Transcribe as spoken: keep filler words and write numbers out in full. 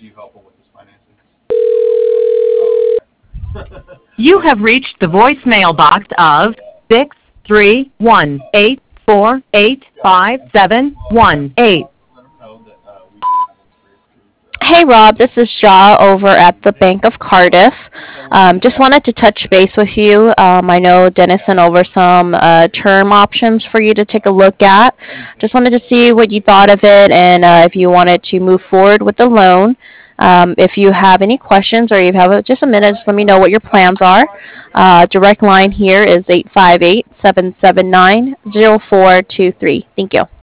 You have reached the voicemail box of six three one eight four eight five seven one eight. Hey Rob, this is Shaw over at the Bank of Cardiff. Um, just wanted to touch base with you. Um, I know Dennis sent over some uh, term options for you to take a look at. Just wanted to see what you thought of it and uh, if you wanted to move forward with the loan. Um, if you have any questions or you have a, just a minute, just let me know what your plans are. Uh, direct line here is eight five eight, seven seven nine, zero four two three. Thank you.